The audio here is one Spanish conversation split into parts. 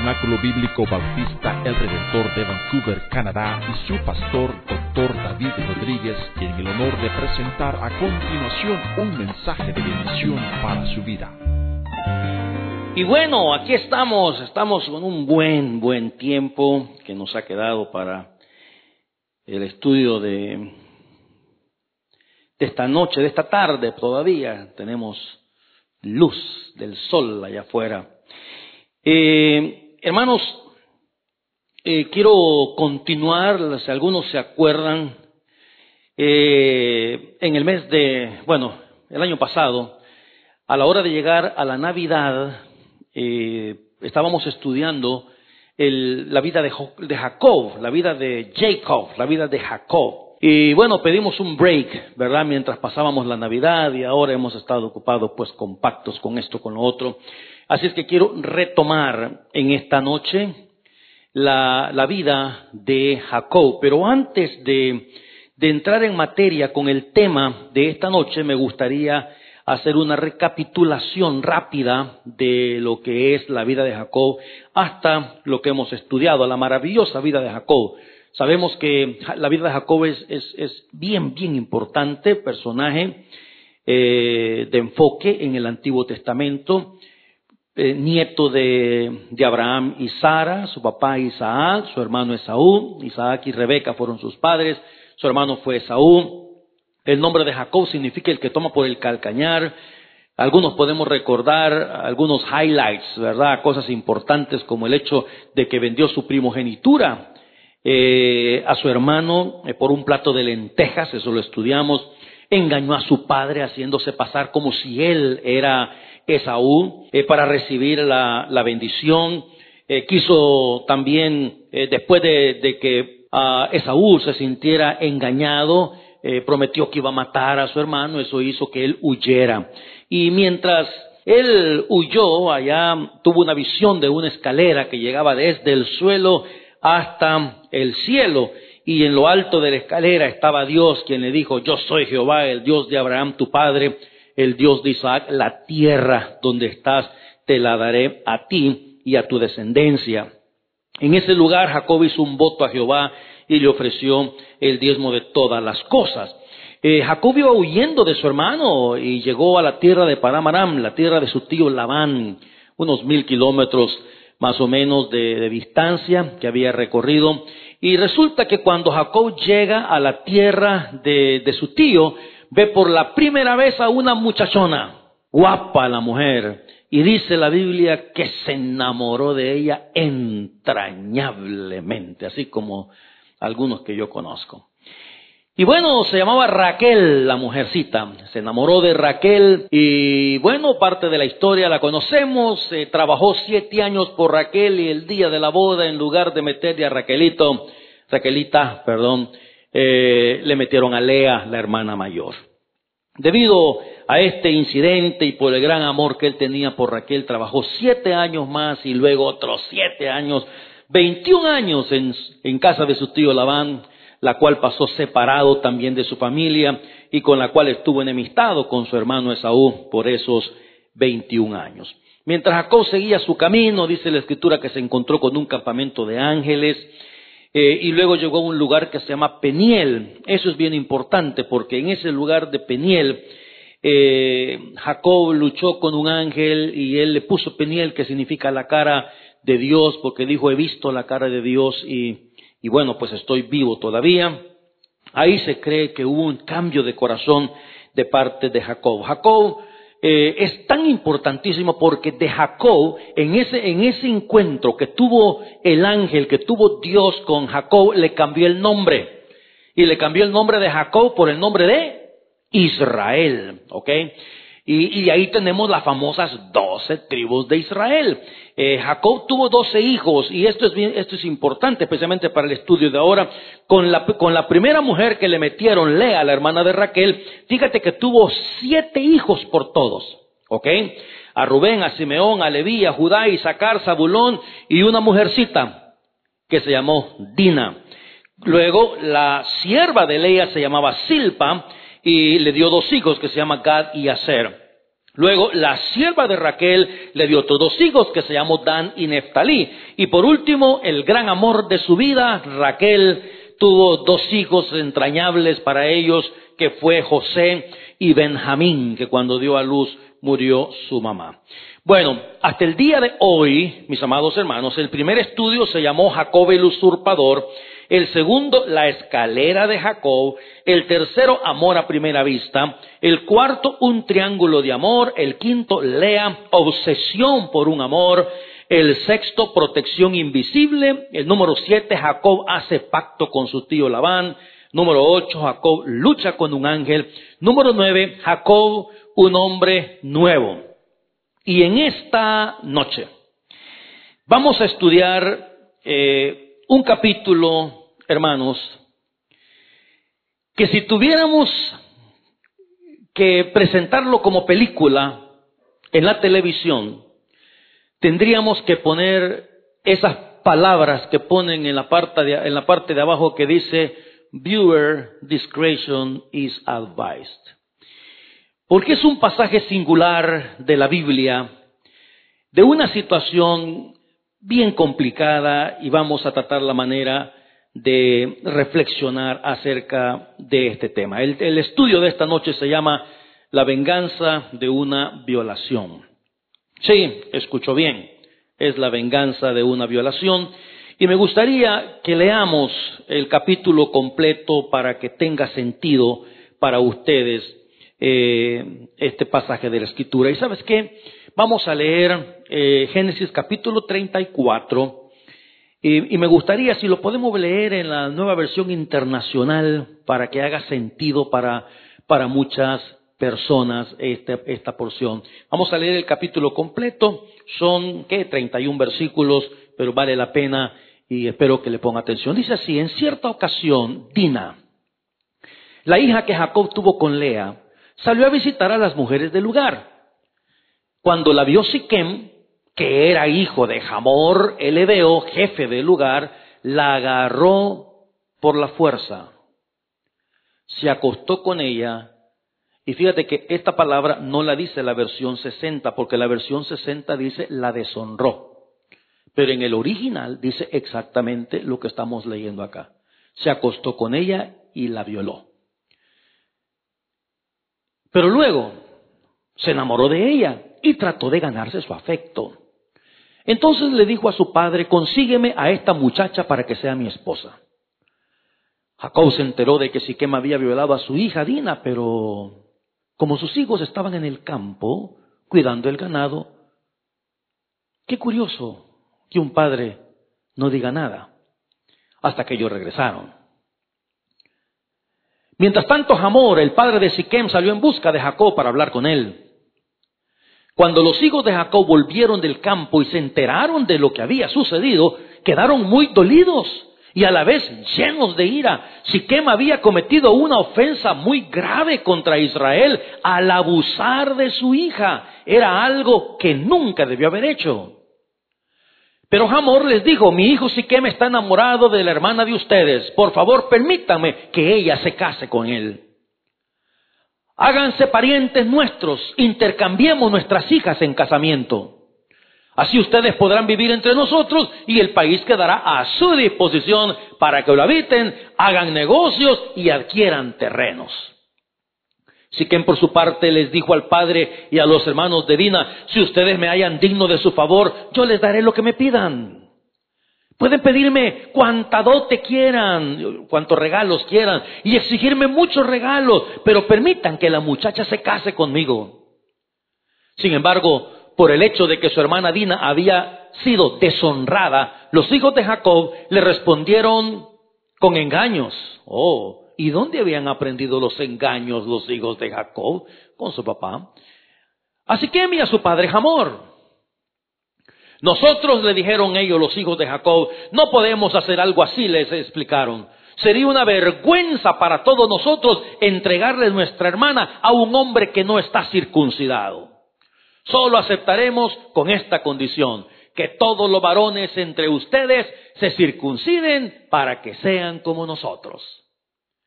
Tabernáculo Bíblico Bautista El Redentor de Vancouver, Canadá, y su pastor, Dr. David Rodríguez, en el honor de presentar a continuación un mensaje de bendición para su vida. Y bueno, aquí estamos con un buen tiempo que nos ha quedado para el estudio de esta noche, de esta tarde todavía. Tenemos luz del sol allá afuera. Hermanos, quiero continuar, si algunos se acuerdan, en el mes el año pasado, a la hora de llegar a la Navidad, estábamos estudiando la vida de Jacob, la vida de Jacob, la vida de Jacob. Y bueno, pedimos un break, ¿verdad? Mientras pasábamos la Navidad, y ahora hemos estado ocupados pues con pactos, con esto, con lo otro. Así es que quiero retomar en esta noche la vida de Jacob. Pero antes de entrar en materia con el tema de esta noche, me gustaría hacer una recapitulación rápida de lo que es la vida de Jacob hasta lo que hemos estudiado, la maravillosa vida de Jacob. Sabemos que la vida de Jacob es bien importante, personaje de enfoque en el Antiguo Testamento, nieto de Abraham y Sara, su papá Isaac, su hermano Esaú. Isaac y Rebeca fueron sus padres, su hermano fue Esaú. El nombre de Jacob significa el que toma por el calcañar. Algunos podemos recordar algunos highlights, ¿verdad? Cosas importantes como el hecho de que vendió su primogenitura a su hermano por un plato de lentejas, eso lo estudiamos. Engañó a su padre haciéndose pasar como si él era Esaú para recibir la bendición. Quiso también, después de que Esaú se sintiera engañado, prometió que iba a matar a su hermano. Eso hizo que él huyera. Y mientras él huyó, allá tuvo una visión de una escalera que llegaba desde el suelo hasta el cielo, y en lo alto de la escalera estaba Dios, quien le dijo: yo soy Jehová, el Dios de Abraham tu padre, el Dios de Isaac. La tierra donde estás te la daré a ti y a tu descendencia. En ese lugar Jacob hizo un voto a Jehová y le ofreció el diezmo de todas las cosas. Jacob iba huyendo de su hermano y llegó a la tierra de Padán Aram, la tierra de su tío Labán, unos 1000 kilómetros más o menos de distancia que había recorrido. Y resulta que cuando Jacob llega a la tierra de su tío, ve por la primera vez a una muchachona, guapa la mujer, y dice la Biblia que se enamoró de ella entrañablemente, así como algunos que yo conozco. Y bueno, se llamaba Raquel la mujercita, se enamoró de Raquel, y bueno, parte de la historia la conocemos. Trabajó 7 años por Raquel, y el día de la boda, en lugar de meterle a Raquelita, le metieron a Lea, la hermana mayor. Debido a este incidente y por el gran amor que él tenía por Raquel, trabajó 7 años más, y luego otros 7 años, 21 años en casa de su tío Labán, la cual pasó separado también de su familia, y con la cual estuvo enemistado con su hermano Esaú por esos 21 años. Mientras Jacob seguía su camino, dice la Escritura que se encontró con un campamento de ángeles, y luego llegó a un lugar que se llama Peniel. Eso es bien importante, porque en ese lugar de Peniel, Jacob luchó con un ángel, y él le puso Peniel, que significa la cara de Dios, porque dijo: he visto la cara de Dios, y bueno, pues estoy vivo todavía. Ahí se cree que hubo un cambio de corazón de parte de Jacob. Jacob es tan importantísimo porque de Jacob, en ese encuentro que tuvo el ángel, que tuvo Dios con Jacob, le cambió el nombre. Y le cambió el nombre de Jacob por el nombre de Israel, ¿ok? Y ahí tenemos las famosas 12 tribus de Israel. Jacob tuvo 12 hijos, y esto es importante, especialmente para el estudio de ahora. Con la primera mujer que le metieron, Lea, la hermana de Raquel, fíjate que tuvo 7 hijos por todos, ¿ok? A Rubén, a Simeón, a Leví, a Judá, Isaacar, Zabulón, y una mujercita que se llamó Dina. Luego la sierva de Lea se llamaba Silpa, y le dio 2 hijos que se llaman Gad y Aser. Luego, la sierva de Raquel le dio otros 2 hijos que se llamó Dan y Neftalí. Y por último, el gran amor de su vida, Raquel tuvo 2 hijos entrañables para ellos, que fue José y Benjamín, que cuando dio a luz murió su mamá. Bueno, hasta el día de hoy, mis amados hermanos, el primer estudio se llamó Jacob el usurpador, el segundo, la escalera de Jacob, el tercero, amor a primera vista, el cuarto, un triángulo de amor, el quinto, Lea, obsesión por un amor, el sexto, protección invisible, el número 7, Jacob hace pacto con su tío Labán, número 8, Jacob lucha con un ángel, número 9, Jacob, un hombre nuevo. Y en esta noche vamos a estudiar un capítulo, hermanos, que si tuviéramos que presentarlo como película en la televisión, tendríamos que poner esas palabras que ponen en la parte de abajo que dice "Viewer discretion is advised", porque es un pasaje singular de la Biblia, de una situación bien complicada, y vamos a tratar la manera de reflexionar acerca de este tema. El estudio de esta noche se llama La venganza de una violación. Sí, escuchó bien, es la venganza de una violación. Y me gustaría que leamos el capítulo completo para que tenga sentido para ustedes este pasaje de la Escritura. ¿Y sabes qué? Vamos a leer Génesis capítulo 34. Y me gustaría, si lo podemos leer en la Nueva Versión Internacional, para que haga sentido para muchas personas esta porción. Vamos a leer el capítulo completo. Son, 31 versículos, pero vale la pena y espero que le ponga atención. Dice así: en cierta ocasión, Dina, la hija que Jacob tuvo con Lea, salió a visitar a las mujeres del lugar. Cuando la vio Siquem, que era hijo de Hamor el Hebeo, jefe del lugar, la agarró por la fuerza, se acostó con ella. Y fíjate que esta palabra no la dice la versión 60, porque la versión 60 dice la deshonró. Pero en el original dice exactamente lo que estamos leyendo acá. Se acostó con ella y la violó. Pero luego se enamoró de ella y trató de ganarse su afecto. Entonces le dijo a su padre: consígueme a esta muchacha para que sea mi esposa. Jacob se enteró de que Siquem había violado a su hija Dina, pero como sus hijos estaban en el campo cuidando el ganado, qué curioso que un padre no diga nada hasta que ellos regresaron. Mientras tanto, Hamor, el padre de Siquem, salió en busca de Jacob para hablar con él. Cuando los hijos de Jacob volvieron del campo y se enteraron de lo que había sucedido, quedaron muy dolidos y a la vez llenos de ira. Siquem había cometido una ofensa muy grave contra Israel al abusar de su hija. Era algo que nunca debió haber hecho. Pero Hamor les dijo: mi hijo Siquem está enamorado de la hermana de ustedes. Por favor, permítanme que ella se case con él. Háganse parientes nuestros, intercambiemos nuestras hijas en casamiento. Así ustedes podrán vivir entre nosotros y el país quedará a su disposición para que lo habiten, hagan negocios y adquieran terrenos. Siquem por su parte les dijo al padre y a los hermanos de Dina: si ustedes me hallan digno de su favor, yo les daré lo que me pidan. Pueden pedirme cuanta dote quieran, cuantos regalos quieran, y exigirme muchos regalos, pero permitan que la muchacha se case conmigo. Sin embargo, por el hecho de que su hermana Dina había sido deshonrada, los hijos de Jacob le respondieron con engaños. ¿Y dónde habían aprendido los engaños los hijos de Jacob? Con su papá. Así que envía a su padre Hamor. Nosotros, le dijeron ellos, los hijos de Jacob, no podemos hacer algo así, les explicaron. Sería una vergüenza para todos nosotros entregarle nuestra hermana a un hombre que no está circuncidado. Solo aceptaremos con esta condición: que todos los varones entre ustedes se circunciden para que sean como nosotros.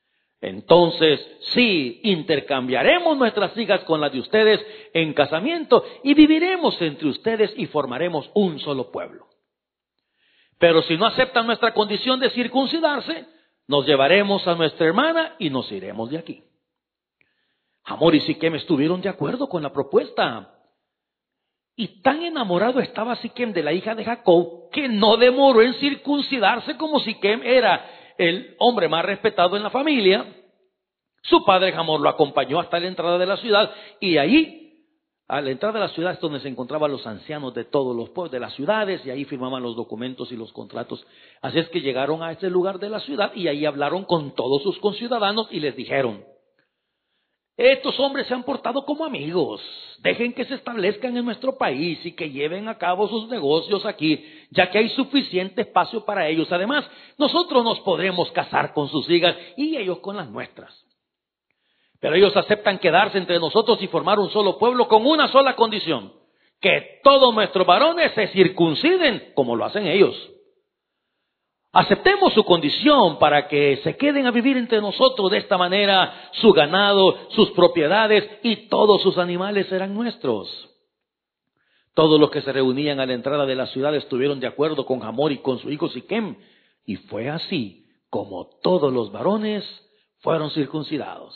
Entonces, sí, intercambiaremos nuestras hijas con las de ustedes en casamiento y viviremos entre ustedes y formaremos un solo pueblo. Pero si no aceptan nuestra condición de circuncidarse, nos llevaremos a nuestra hermana y nos iremos de aquí. Hamor y Siquem estuvieron de acuerdo con la propuesta. Y tan enamorado estaba Siquem de la hija de Jacob que no demoró en circuncidarse. Como Siquem era el hombre más respetado en la familia, su padre Hamor lo acompañó hasta la entrada de la ciudad, y allí, a la entrada de la ciudad, es donde se encontraban los ancianos de todos los pueblos de las ciudades, y ahí firmaban los documentos y los contratos. Así es que llegaron a ese lugar de la ciudad y ahí hablaron con todos sus conciudadanos y les dijeron: estos hombres se han portado como amigos. Dejen que se establezcan en nuestro país y que lleven a cabo sus negocios aquí, ya que hay suficiente espacio para ellos. Además, nosotros nos podremos casar con sus hijas y ellos con las nuestras. Pero ellos aceptan quedarse entre nosotros y formar un solo pueblo con una sola condición: que todos nuestros varones se circunciden como lo hacen ellos. Aceptemos su condición para que se queden a vivir entre nosotros. De esta manera, su ganado, sus propiedades y todos sus animales serán nuestros. Todos los que se reunían a la entrada de la ciudad estuvieron de acuerdo con Hamor y con su hijo Siquem. Y fue así como todos los varones fueron circuncidados.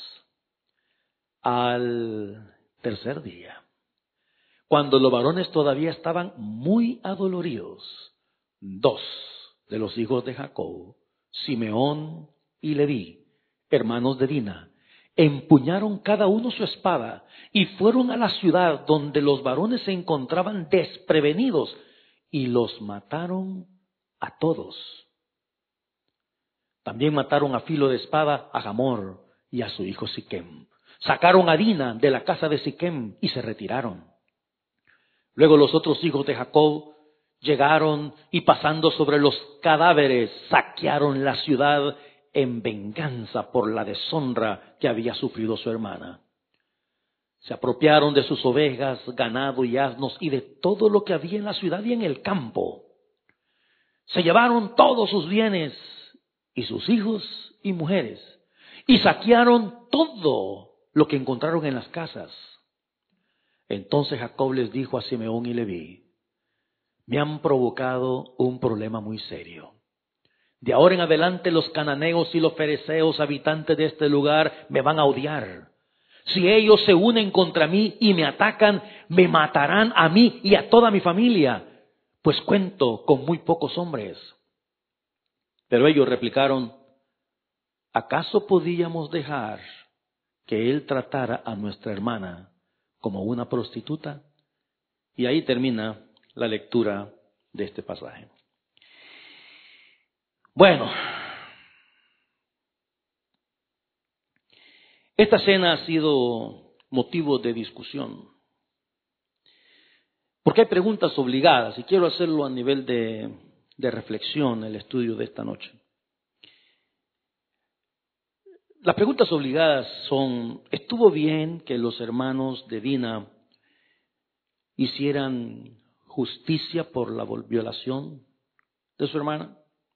Al tercer día, cuando los varones todavía estaban muy adoloridos, dos de los hijos de Jacob, Simeón y Leví, hermanos de Dina, empuñaron cada uno su espada y fueron a la ciudad donde los varones se encontraban desprevenidos y los mataron a todos. También mataron a filo de espada a Hamor y a su hijo Siquem. Sacaron a Dina de la casa de Siquem y se retiraron. Luego los otros hijos de Jacob llegaron y, pasando sobre los cadáveres, saquearon la ciudad en venganza por la deshonra que había sufrido su hermana. Se apropiaron de sus ovejas, ganado y asnos y de todo lo que había en la ciudad y en el campo. Se llevaron todos sus bienes y sus hijos y mujeres, y saquearon todo lo que encontraron en las casas. Entonces Jacob les dijo a Simeón y Leví: me han provocado un problema muy serio. De ahora en adelante los cananeos y los fereceos, habitantes de este lugar, me van a odiar. Si ellos se unen contra mí y me atacan, me matarán a mí y a toda mi familia, pues cuento con muy pocos hombres. Pero ellos replicaron: ¿acaso podíamos dejar que él tratara a nuestra hermana como una prostituta? Y ahí termina la lectura de este pasaje. Bueno, esta escena ha sido motivo de discusión, porque hay preguntas obligadas, y quiero hacerlo a nivel de reflexión, el estudio de esta noche. Las preguntas obligadas son: ¿estuvo bien que los hermanos de Dina hicieran justicia por la violación de su hermana?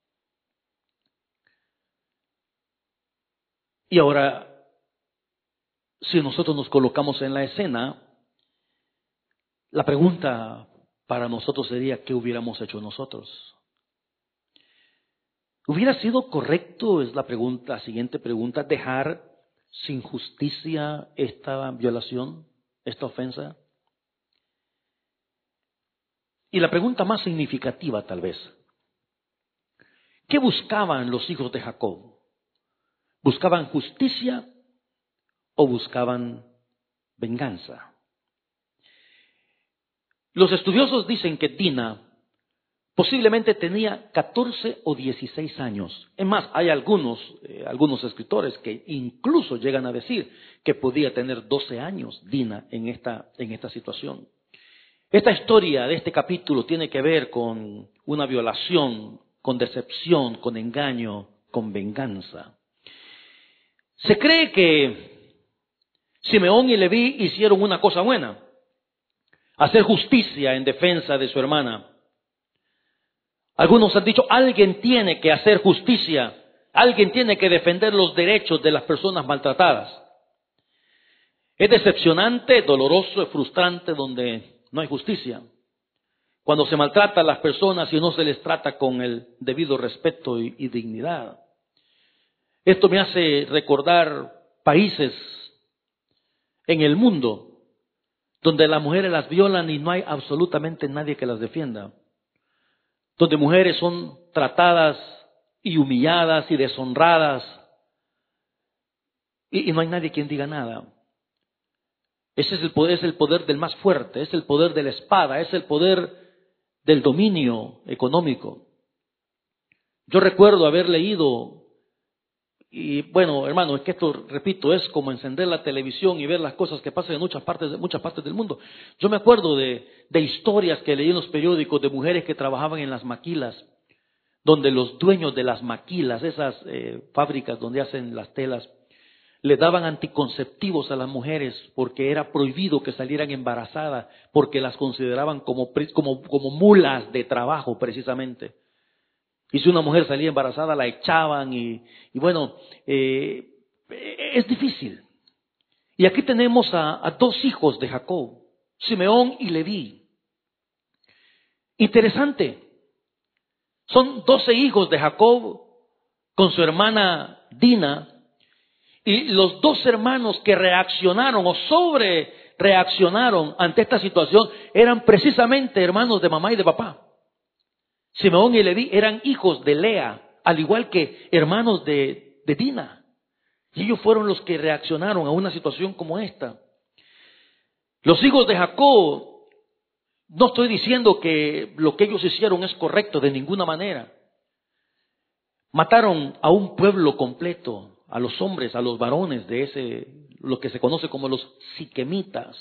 Y ahora, si nosotros nos colocamos en la escena, la pregunta para nosotros sería: ¿qué hubiéramos hecho nosotros? ¿Hubiera sido correcto, es la pregunta, la siguiente pregunta, dejar sin justicia esta violación, esta ofensa? Y la pregunta más significativa tal vez: ¿qué buscaban los hijos de Jacob? ¿Buscaban justicia o buscaban venganza? Los estudiosos dicen que Dina posiblemente tenía 14 o 16 años. Es más, hay algunos escritores que incluso llegan a decir que podía tener 12 años Dina en esta situación. Esta historia de este capítulo tiene que ver con una violación, con decepción, con engaño, con venganza. Se cree que Simeón y Leví hicieron una cosa buena: hacer justicia en defensa de su hermana. Algunos han dicho: alguien tiene que hacer justicia. Alguien tiene que defender los derechos de las personas maltratadas. Es decepcionante, doloroso, es frustrante donde no hay justicia. Cuando se maltrata a las personas y no se les trata con el debido respeto y dignidad. Esto me hace recordar países en el mundo donde las mujeres las violan y no hay absolutamente nadie que las defienda. Donde mujeres son tratadas y humilladas y deshonradas y no hay nadie quien diga nada. Ese es el poder del más fuerte, es el poder de la espada, es el poder del dominio económico. Yo recuerdo haber leído, y bueno, hermano, es que esto, repito, es como encender la televisión y ver las cosas que pasan en muchas partes del mundo. Yo me acuerdo de historias que leí en los periódicos de mujeres que trabajaban en las maquilas, donde los dueños de las maquilas, esas fábricas donde hacen las telas, le daban anticonceptivos a las mujeres porque era prohibido que salieran embarazadas, porque las consideraban como mulas de trabajo precisamente. Y si una mujer salía embarazada la echaban y bueno, es difícil. Y aquí tenemos a dos hijos de Jacob, Simeón y Leví. Interesante, son 12 hijos de Jacob con su hermana Dina. Y los dos hermanos que reaccionaron o sobre reaccionaron ante esta situación eran precisamente hermanos de mamá y de papá. Simeón y Leví eran hijos de Lea, al igual que hermanos de Dina. Y ellos fueron los que reaccionaron a una situación como esta. Los hijos de Jacob, no estoy diciendo que lo que ellos hicieron es correcto de ninguna manera. Mataron a un pueblo completo. A los hombres, a los varones de lo que se conoce como los siquemitas,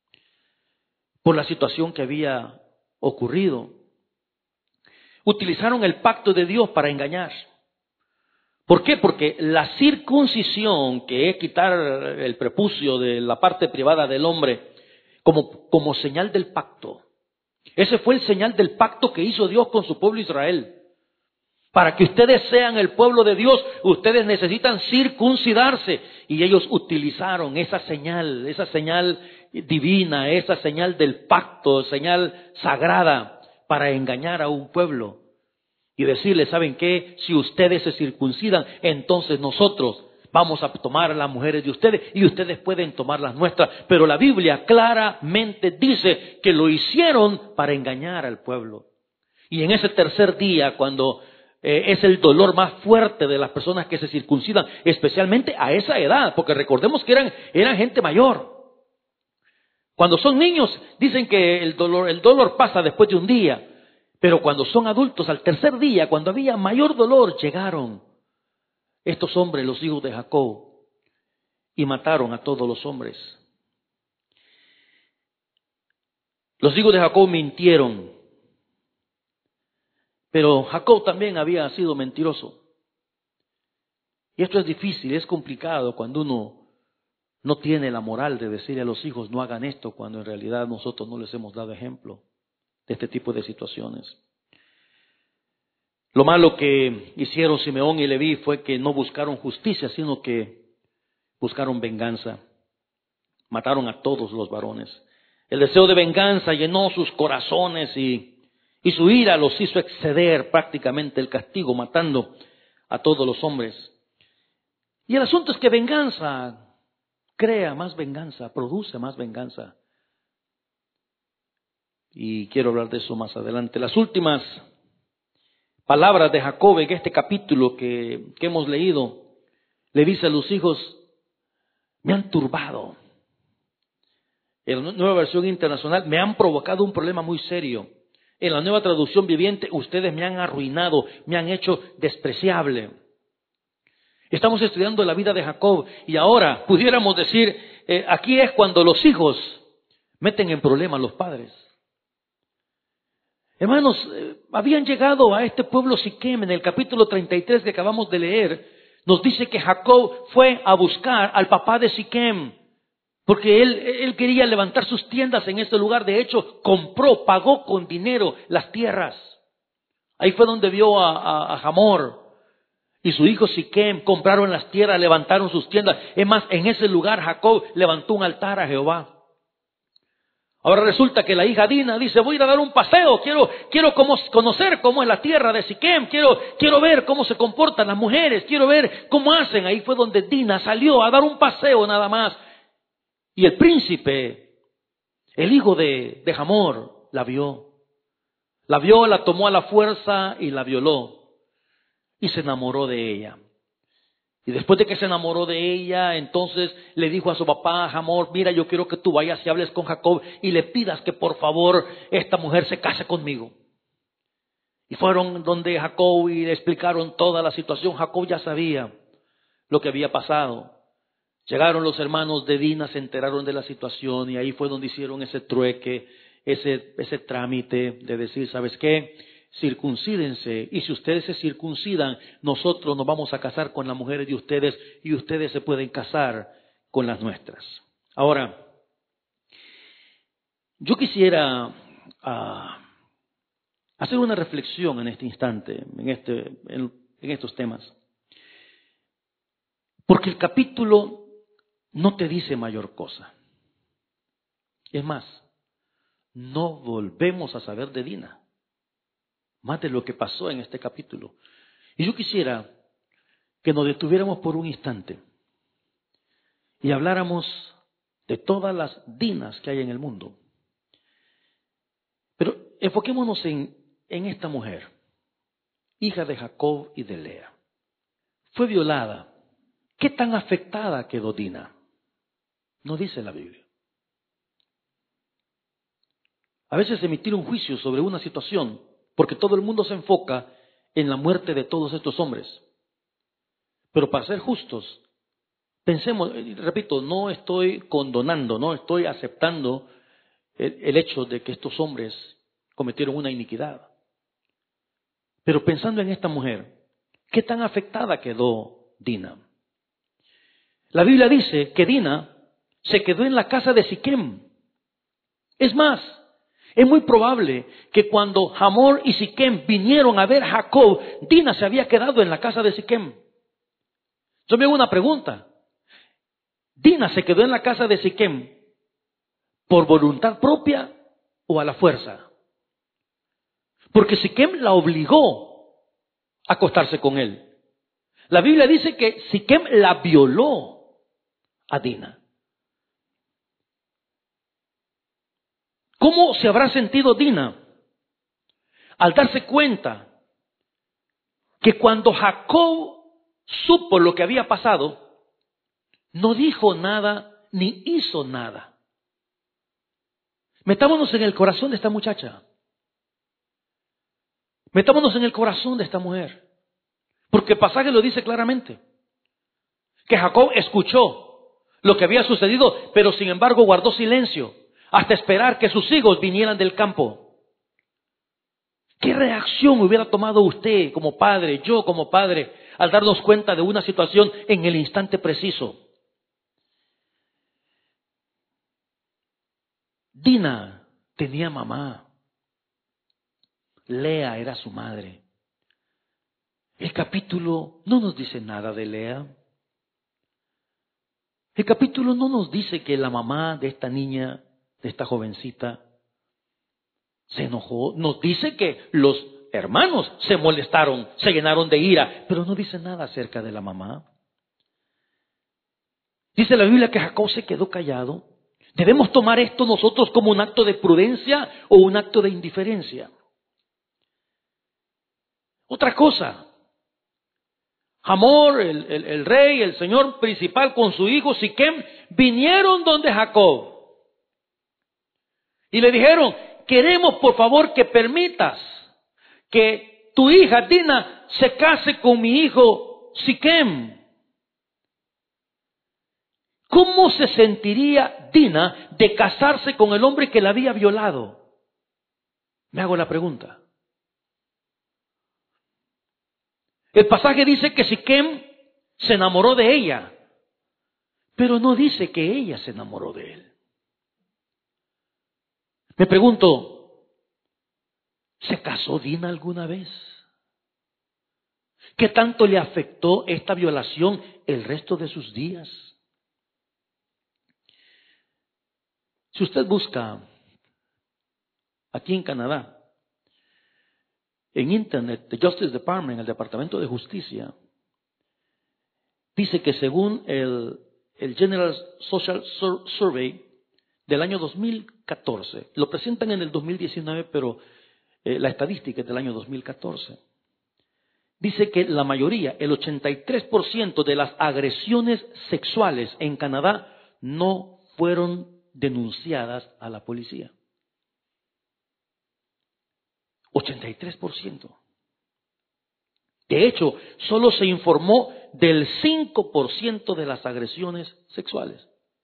por la situación que había ocurrido. Utilizaron el pacto de Dios para engañar. ¿Por qué? Porque la circuncisión, que es quitar el prepucio de la parte privada del hombre, como señal del pacto. Ese fue el señal del pacto que hizo Dios con su pueblo Israel. Para que ustedes sean el pueblo de Dios, ustedes necesitan circuncidarse. Y ellos utilizaron esa señal divina, esa señal del pacto, señal sagrada, para engañar a un pueblo. Y decirles, ¿saben qué? Si ustedes se circuncidan, entonces nosotros vamos a tomar las mujeres de ustedes y ustedes pueden tomar las nuestras. Pero la Biblia claramente dice que lo hicieron para engañar al pueblo. Y en ese tercer día, cuando es el dolor más fuerte de las personas que se circuncidan, especialmente a esa edad, porque recordemos que eran gente mayor. Cuando son niños, dicen que el dolor pasa después de un día, pero cuando son adultos, al tercer día, cuando había mayor dolor, llegaron estos hombres, los hijos de Jacob, y mataron a todos los hombres. Los hijos de Jacob mintieron. Pero Jacob también había sido mentiroso. Y esto es difícil, es complicado cuando uno no tiene la moral de decirle a los hijos no hagan esto, cuando en realidad nosotros no les hemos dado ejemplo de este tipo de situaciones. Lo malo que hicieron Simeón y Leví fue que no buscaron justicia, sino que buscaron venganza. Mataron a todos los varones. El deseo de venganza llenó sus corazones y su ira los hizo exceder prácticamente el castigo, matando a todos los hombres. Y el asunto es que venganza crea más venganza, produce más venganza. Y quiero hablar de eso más adelante. Las últimas palabras de Jacob en este capítulo que hemos leído, le dice a los hijos, me han turbado. En la Nueva Versión Internacional, me han provocado un problema muy serio. En la Nueva Traducción Viviente, ustedes me han arruinado, me han hecho despreciable. Estamos estudiando la vida de Jacob y ahora pudiéramos decir, aquí es cuando los hijos meten en problemas a los padres. Hermanos, habían llegado a este pueblo Siquem en el capítulo 33 que acabamos de leer. Nos dice que Jacob fue a buscar al papá de Siquem. Porque él quería levantar sus tiendas en este lugar. De hecho, pagó con dinero las tierras. Ahí fue donde vio a Hamor. y su hijo Siquem compraron las tierras, levantaron sus tiendas. Es más, en ese lugar Jacob levantó un altar a Jehová. Ahora resulta que la hija Dina dice, voy a ir a dar un paseo, quiero conocer cómo es la tierra de Siquem, quiero ver cómo se comportan las mujeres, quiero ver cómo hacen. Ahí fue donde Dina salió a dar un paseo nada más. Y el príncipe, el hijo de Hamor, la vio, la tomó a la fuerza y la violó. Y se enamoró de ella. Y después de que se enamoró de ella, entonces le dijo a su papá, Hamor, mira, yo quiero que tú vayas y hables con Jacob y le pidas que por favor esta mujer se case conmigo. Y fueron donde Jacob y le explicaron toda la situación. Jacob ya sabía lo que había pasado. Llegaron los hermanos de Dina, se enteraron de la situación y ahí fue donde hicieron ese trueque, ese trámite de decir, ¿sabes qué? Circuncídense, y si ustedes se circuncidan, nosotros nos vamos a casar con las mujeres de ustedes y ustedes se pueden casar con las nuestras. Ahora, yo quisiera hacer una reflexión en este instante, en estos temas, porque el capítulo no te dice mayor cosa. Es más, no volvemos a saber de Dina, más de lo que pasó en este capítulo. Y yo quisiera que nos detuviéramos por un instante y habláramos de todas las Dinas que hay en el mundo. Pero enfoquémonos en esta mujer, hija de Jacob y de Lea. Fue violada. ¿Qué tan afectada quedó Dina? No dice la Biblia. A veces emitir un juicio sobre una situación, porque todo el mundo se enfoca en la muerte de todos estos hombres. Pero para ser justos, pensemos, repito, no estoy condonando, no estoy aceptando el hecho de que estos hombres cometieron una iniquidad. Pero pensando en esta mujer, ¿qué tan afectada quedó Dina? La Biblia dice que Dina se quedó en la casa de Siquem. Es más, es muy probable que cuando Hamor y Siquem vinieron a ver a Jacob, Dina se había quedado en la casa de Siquem. Yo me hago una pregunta. ¿Dina se quedó en la casa de Siquem por voluntad propia o a la fuerza? Porque Siquem la obligó a acostarse con él. La Biblia dice que Siquem la violó a Dina. ¿Cómo se habrá sentido Dina al darse cuenta que cuando Jacob supo lo que había pasado, no dijo nada ni hizo nada? Metámonos en el corazón de esta muchacha. Metámonos en el corazón de esta mujer. Porque el pasaje lo dice claramente. Que Jacob escuchó lo que había sucedido, pero sin embargo guardó silencio hasta esperar que sus hijos vinieran del campo. ¿Qué reacción hubiera tomado usted como padre, yo como padre, al darnos cuenta de una situación en el instante preciso? Dina tenía mamá. Lea era su madre. El capítulo no nos dice nada de Lea. El capítulo no nos dice que la mamá de esta niña, de esta jovencita, se enojó. Nos dice que los hermanos se molestaron, se llenaron de ira, pero no dice nada acerca de la mamá. Dice la Biblia que Jacob se quedó callado. ¿Debemos tomar esto nosotros como un acto de prudencia o un acto de indiferencia? Otra cosa. Hamor, el rey, el señor principal con su hijo Siquem, vinieron donde Jacob. Y le dijeron, queremos por favor que permitas que tu hija Dina se case con mi hijo Siquem. ¿Cómo se sentiría Dina de casarse con el hombre que la había violado? Me hago la pregunta. El pasaje dice que Siquem se enamoró de ella, pero no dice que ella se enamoró de él. Me pregunto, ¿se casó Dina alguna vez? ¿Qué tanto le afectó esta violación el resto de sus días? Si usted busca aquí en Canadá, en Internet, The Justice Department, el Departamento de Justicia, dice que según el General Social Survey del año 2014, lo presentan en el 2019, pero la estadística es del año 2014, dice que la mayoría, el 83% de las agresiones sexuales en Canadá no fueron denunciadas a la policía. 83%. De hecho, solo se informó del 5% de las agresiones sexuales.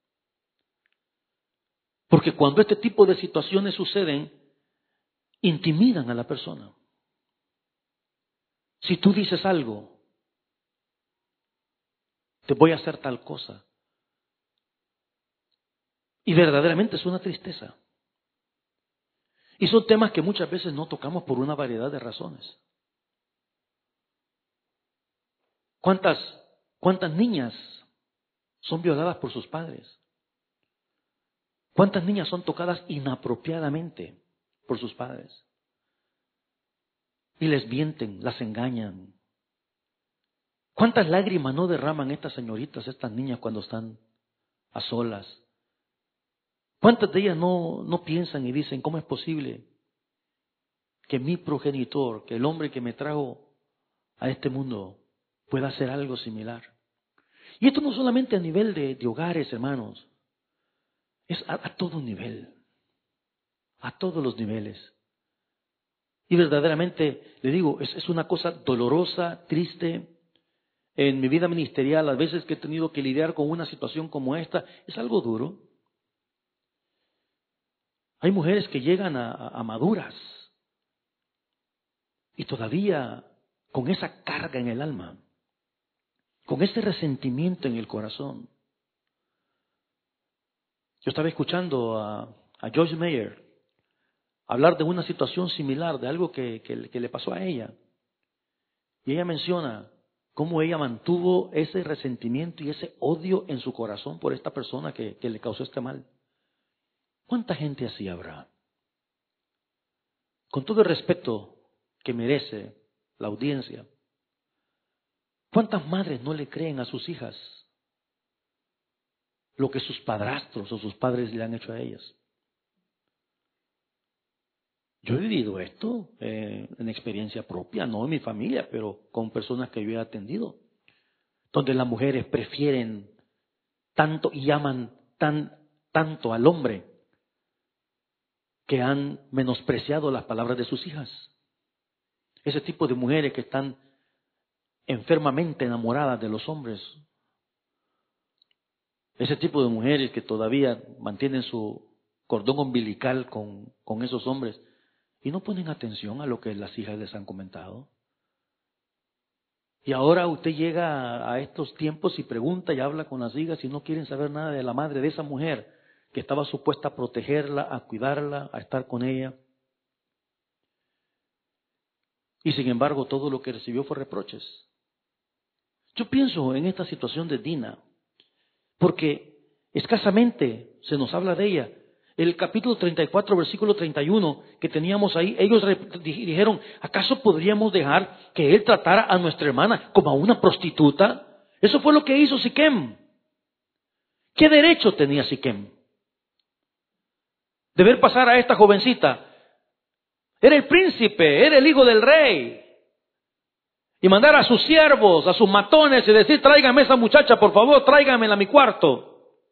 Porque cuando este tipo de situaciones suceden, intimidan a la persona. Si tú dices algo, te voy a hacer tal cosa. Y verdaderamente es una tristeza. Y son temas que muchas veces no tocamos por una variedad de razones. ¿Cuántas niñas son violadas por sus padres? ¿Cuántas niñas son tocadas inapropiadamente por sus padres? Y les mienten, las engañan. ¿Cuántas lágrimas no derraman estas señoritas, estas niñas cuando están a solas? ¿Cuántas de ellas no piensan y dicen, ¿cómo es posible que mi progenitor, que el hombre que me trajo a este mundo, pueda hacer algo similar? Y esto no solamente a nivel de hogares, hermanos, es a todo nivel, a todos los niveles. Y verdaderamente, le digo, es una cosa dolorosa, triste. En mi vida ministerial, las veces que he tenido que lidiar con una situación como esta, es algo duro. Hay mujeres que llegan a maduras y todavía con esa carga en el alma, con ese resentimiento en el corazón. Yo estaba escuchando a Joyce Meyer hablar de una situación similar, de algo que le pasó a ella. Y ella menciona cómo ella mantuvo ese resentimiento y ese odio en su corazón por esta persona que le causó este mal. ¿Cuánta gente así habrá? Con todo el respeto que merece la audiencia, ¿cuántas madres no le creen a sus hijas lo que sus padrastros o sus padres le han hecho a ellas? Yo he vivido esto en experiencia propia, no en mi familia, pero con personas que yo he atendido, donde las mujeres prefieren tanto y aman tanto al hombre que han menospreciado las palabras de sus hijas. Ese tipo de mujeres que están enfermamente enamoradas de los hombres. Ese tipo de mujeres que todavía mantienen su cordón umbilical con esos hombres y no ponen atención a lo que las hijas les han comentado. Y ahora usted llega a estos tiempos y pregunta y habla con las hijas y no quieren saber nada de la madre de esa mujer que estaba supuesta a protegerla, a cuidarla, a estar con ella. Y sin embargo, todo lo que recibió fue reproches. Yo pienso en esta situación de Dina, porque escasamente se nos habla de ella. El capítulo 34, versículo 31 que teníamos ahí, ellos dijeron, ¿acaso podríamos dejar que él tratara a nuestra hermana como a una prostituta? Eso fue lo que hizo Siquem. ¿Qué derecho tenía Siquem de ver pasar a esta jovencita? Era el príncipe, era el hijo del rey. Y mandar a sus siervos, a sus matones y decir, tráigame a esa muchacha, por favor, tráigamela a mi cuarto.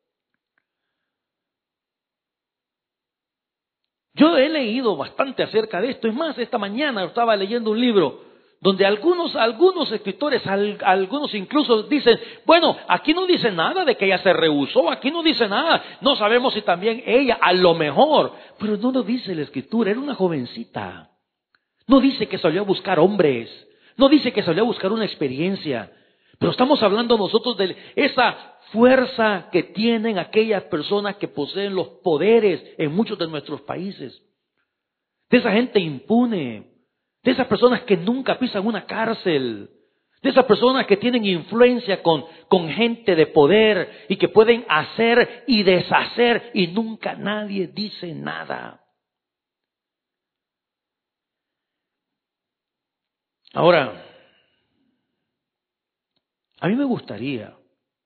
Yo he leído bastante acerca de esto. Es más, esta mañana estaba leyendo un libro donde algunos escritores, algunos incluso dicen, bueno, aquí no dice nada de que ella se rehusó, aquí no dice nada. No sabemos si también ella, a lo mejor, pero no lo dice la escritura, era una jovencita. No dice que salió a buscar hombres, no dice que salió a buscar una experiencia, pero estamos hablando nosotros de esa fuerza que tienen aquellas personas que poseen los poderes en muchos de nuestros países. De esa gente impune, de esas personas que nunca pisan una cárcel, De esas personas que tienen influencia con gente de poder y que pueden hacer y deshacer y nunca nadie dice nada. Ahora, a mí me gustaría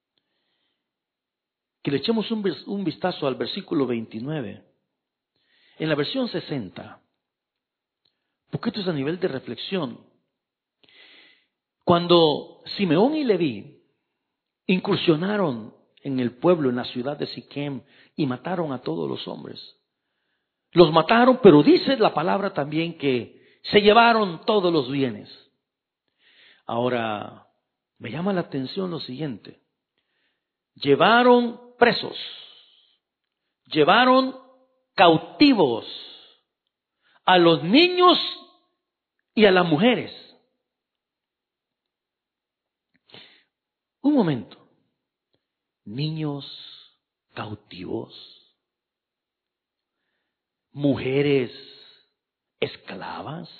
que le echemos un vistazo al versículo 29. En la versión 60, porque esto es a nivel de reflexión. Cuando Simeón y Leví incursionaron en el pueblo, en la ciudad de Siquem, y mataron a todos los hombres. Los mataron, pero dice la palabra también que se llevaron todos los bienes. Ahora, me llama la atención lo siguiente. Llevaron presos, llevaron cautivos a los niños y a las mujeres. Un momento. Niños cautivos, mujeres esclavas.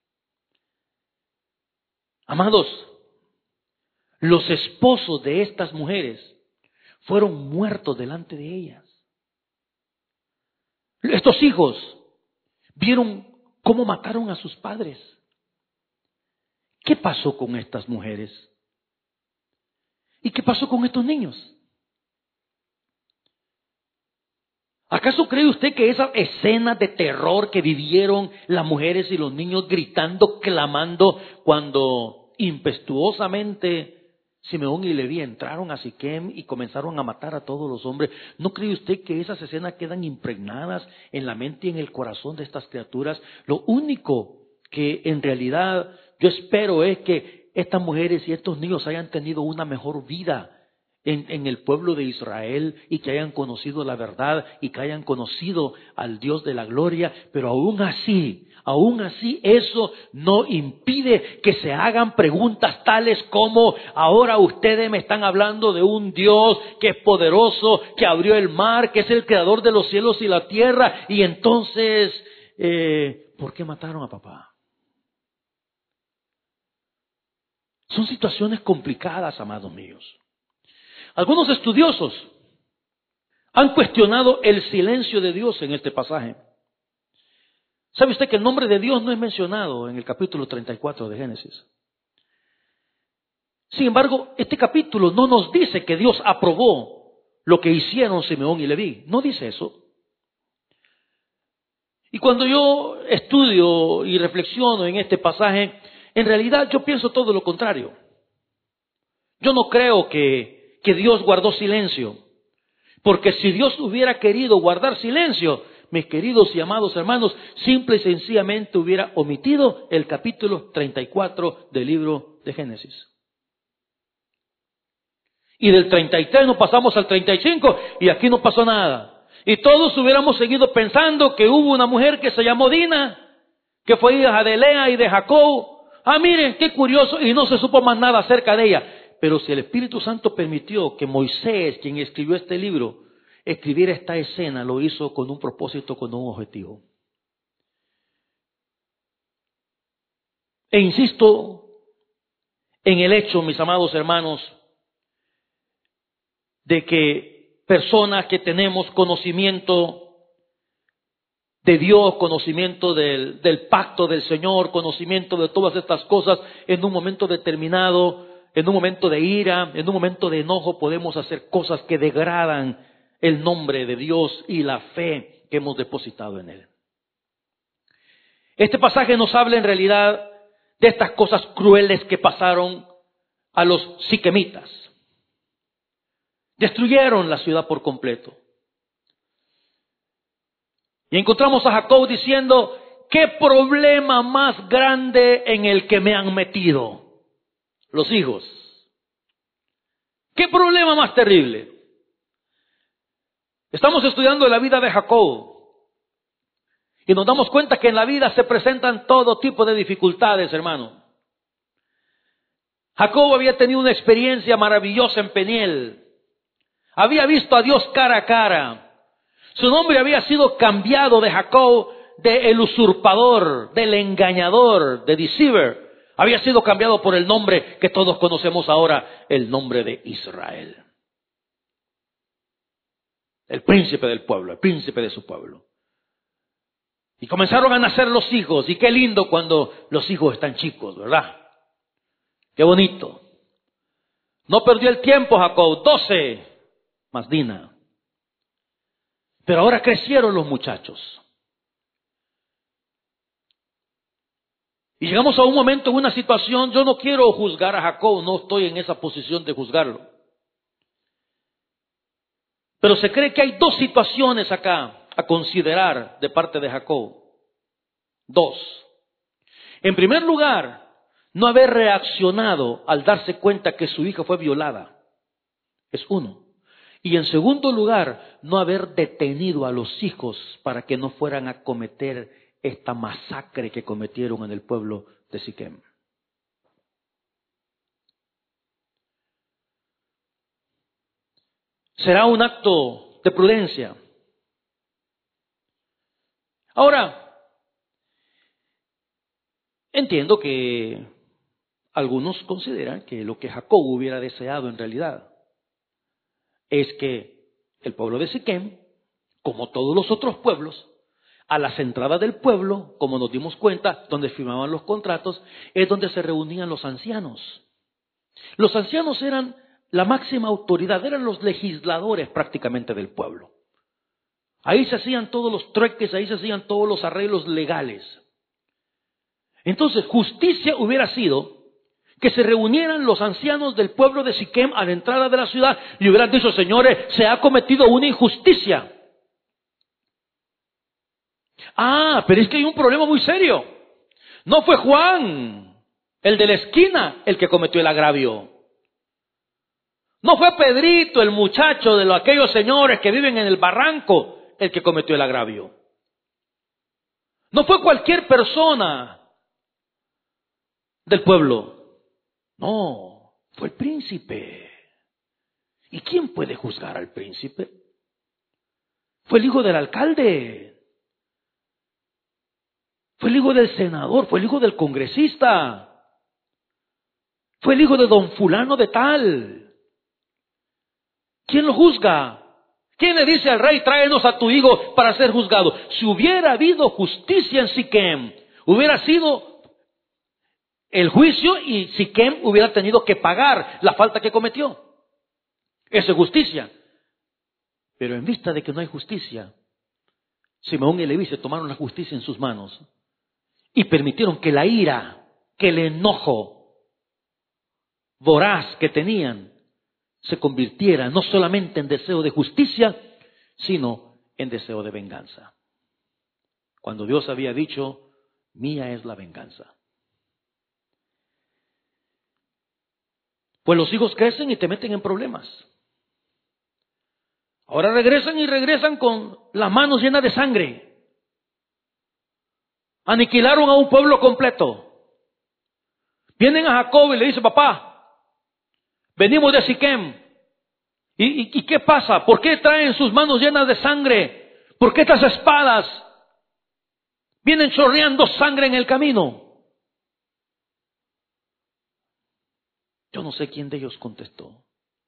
Amados, los esposos de estas mujeres fueron muertos delante de ellas. Estos hijos vieron cómo mataron a sus padres. ¿Qué pasó con estas mujeres? ¿Y qué pasó con estos niños? ¿Acaso cree usted que esa escena de terror que vivieron las mujeres y los niños gritando, clamando, cuando impetuosamente Simeón y Leví entraron a Siquem y comenzaron a matar a todos los hombres, ¿no cree usted que esas escenas quedan impregnadas en la mente y en el corazón de estas criaturas? Lo único que en realidad yo espero es que estas mujeres y estos niños hayan tenido una mejor vida en el pueblo de Israel y que hayan conocido la verdad y que hayan conocido al Dios de la gloria, pero aún así eso no impide que se hagan preguntas tales como: ahora ustedes me están hablando de un Dios que es poderoso, que abrió el mar, que es el creador de los cielos y la tierra, y entonces, ¿por qué mataron a papá? Son situaciones complicadas, amados míos. Algunos estudiosos han cuestionado el silencio de Dios en este pasaje. ¿Sabe usted que el nombre de Dios no es mencionado en el capítulo 34 de Génesis? Sin embargo, este capítulo no nos dice que Dios aprobó lo que hicieron Simeón y Leví. No dice eso. Y cuando yo estudio y reflexiono en este pasaje, en realidad yo pienso todo lo contrario. Yo no creo que Dios guardó silencio. Porque si Dios hubiera querido guardar silencio, mis queridos y amados hermanos, simple y sencillamente hubiera omitido el capítulo 34 del libro de Génesis. Y del 33 nos pasamos al 35 y aquí no pasó nada. Y todos hubiéramos seguido pensando que hubo una mujer que se llamó Dina, que fue hija de Lea y de Jacob. Miren, qué curioso, y no se supo más nada acerca de ella. Pero si el Espíritu Santo permitió que Moisés, quien escribió este libro, escribiera esta escena, lo hizo con un propósito, con un objetivo. E insisto en el hecho, mis amados hermanos, de que personas que tenemos conocimiento de Dios, conocimiento del pacto del Señor, conocimiento de todas estas cosas, en un momento determinado, en un momento de ira, en un momento de enojo, podemos hacer cosas que degradan el nombre de Dios y la fe que hemos depositado en Él. Este pasaje nos habla en realidad de estas cosas crueles que pasaron a los siquemitas. Destruyeron la ciudad por completo. Y encontramos a Jacob diciendo: ¿qué problema más grande en el que me han metido los hijos? ¿Qué problema más terrible? Estamos estudiando la vida de Jacob y nos damos cuenta que en la vida se presentan todo tipo de dificultades, hermano. Jacob había tenido una experiencia maravillosa en Peniel. Había visto a Dios cara a cara. Su nombre había sido cambiado de Jacob, de el usurpador, del engañador, de deceiver, Había sido cambiado por el nombre que todos conocemos ahora, el nombre de Israel. El príncipe del pueblo, el príncipe de su pueblo. Y comenzaron a nacer los hijos. Y qué lindo cuando los hijos están chicos, ¿verdad? Qué bonito. No perdió el tiempo Jacob, 12 más Dina. Pero ahora crecieron los muchachos. Y llegamos a un momento, en una situación, yo no quiero juzgar a Jacob, no estoy en esa posición de juzgarlo. Pero se cree que hay dos situaciones acá a considerar de parte de Jacob. Dos. En primer lugar, no haber reaccionado al darse cuenta que su hija fue violada. Es uno. Y en segundo lugar, no haber detenido a los hijos para que no fueran a cometer esta masacre que cometieron en el pueblo de Siquem. Será un acto de prudencia. Ahora, entiendo que algunos consideran que lo que Jacob hubiera deseado en realidad es que el pueblo de Siquem, como todos los otros pueblos, a las entradas del pueblo, como nos dimos cuenta, donde firmaban los contratos, es donde se reunían los ancianos. Los ancianos eran la máxima autoridad, eran los legisladores prácticamente del pueblo. Ahí se hacían todos los trueques, ahí se hacían todos los arreglos legales. Entonces, justicia hubiera sido que se reunieran los ancianos del pueblo de Siquem a la entrada de la ciudad y hubieran dicho: señores, se ha cometido una injusticia. Pero es que hay un problema muy serio. No fue Juan, el de la esquina, el que cometió el agravio. No fue Pedrito, el muchacho de aquellos señores que viven en el barranco, el que cometió el agravio. No fue cualquier persona del pueblo. No, fue el príncipe. ¿Y quién puede juzgar al príncipe? Fue el hijo del alcalde. Fue el hijo del senador, fue el hijo del congresista. Fue el hijo de don fulano de tal. ¿Quién lo juzga? ¿Quién le dice al rey: tráenos a tu hijo para ser juzgado? Si hubiera habido justicia en Siquem, hubiera sido el juicio y Siquem hubiera tenido que pagar la falta que cometió. Eso es justicia. Pero en vista de que no hay justicia, Simeón y Leví se tomaron la justicia en sus manos y permitieron que la ira, que el enojo voraz que tenían se convirtiera no solamente en deseo de justicia, sino en deseo de venganza. Cuando Dios había dicho: mía es la venganza. Pues los hijos crecen y te meten en problemas. Ahora regresan con las manos llenas de sangre. Aniquilaron a un pueblo completo. Vienen a Jacob y le dicen: papá, venimos de Siquem. ¿Y qué pasa? ¿Por qué traen sus manos llenas de sangre? ¿Por qué estas espadas vienen chorreando sangre en el camino? Yo no sé quién de ellos contestó.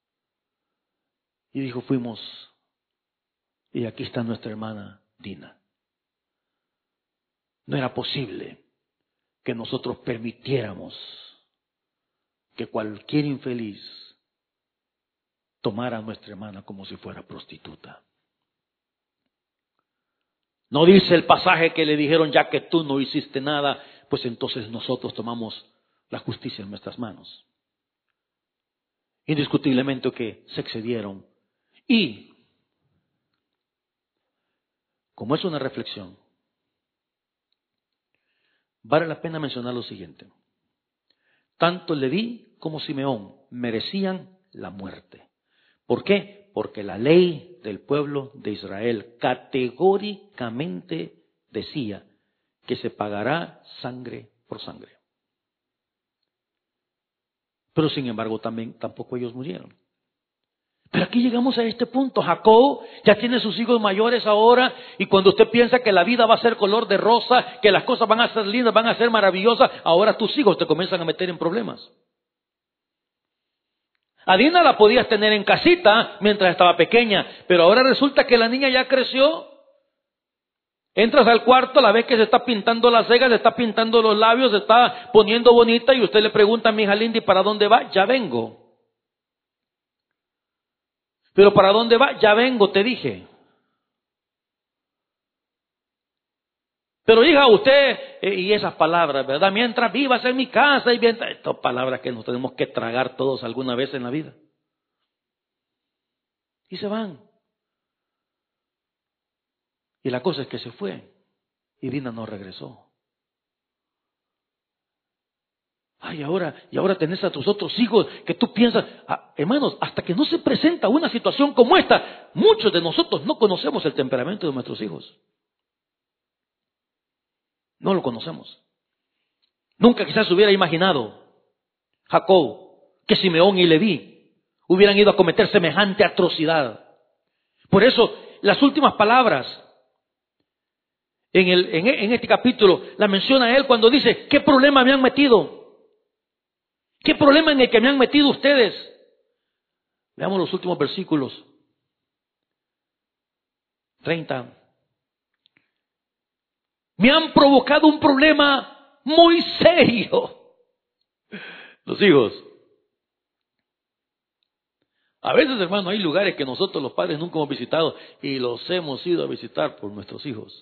Y dijo: fuimos, y aquí está nuestra hermana Dina. No era posible que nosotros permitiéramos que cualquier infeliz tomara a nuestra hermana como si fuera prostituta. No dice el pasaje que le dijeron: ya que tú no hiciste nada, pues entonces nosotros tomamos la justicia en nuestras manos. Indiscutiblemente que se excedieron. Y, como es una reflexión, vale la pena mencionar lo siguiente. Tanto Leví como Simeón merecían la muerte. ¿Por qué? Porque la ley del pueblo de Israel categóricamente decía que se pagará sangre por sangre. Pero sin embargo tampoco ellos murieron. Pero aquí llegamos a este punto. Jacob ya tiene sus hijos mayores ahora, y cuando usted piensa que la vida va a ser color de rosa, que las cosas van a ser lindas, van a ser maravillosas, ahora tus hijos te comienzan a meter en problemas. A Dina la podías tener en casita mientras estaba pequeña, pero ahora resulta que la niña ya creció. Entras al cuarto, la ves que se está pintando las cejas, se está pintando los labios, se está poniendo bonita, y usted le pregunta a mi hija Lindy, ¿para dónde va? Ya vengo. Pero ¿para dónde va? Ya vengo, te dije. Pero hija, usted, y esas palabras, ¿verdad? Mientras vivas en mi casa, y mientras, estas palabras que nos tenemos que tragar todos alguna vez en la vida. Y se van. Y la cosa es que se fue, y Dina no regresó. Ay, y ahora tenés a tus otros hijos que tú piensas, hermanos, hasta que no se presenta una situación como esta, muchos de nosotros no conocemos el temperamento de nuestros hijos. No lo conocemos. Nunca quizás hubiera imaginado Jacob que Simeón y Leví hubieran ido a cometer semejante atrocidad. Por eso, las últimas palabras en este capítulo la menciona él cuando dice, ¿qué problema me han metido? ¿Qué problema en el que me han metido ustedes? Veamos los últimos versículos. 30. Me han provocado un problema muy serio. Los hijos. A veces, hermano, hay lugares que nosotros los padres nunca hemos visitado y los hemos ido a visitar por nuestros hijos.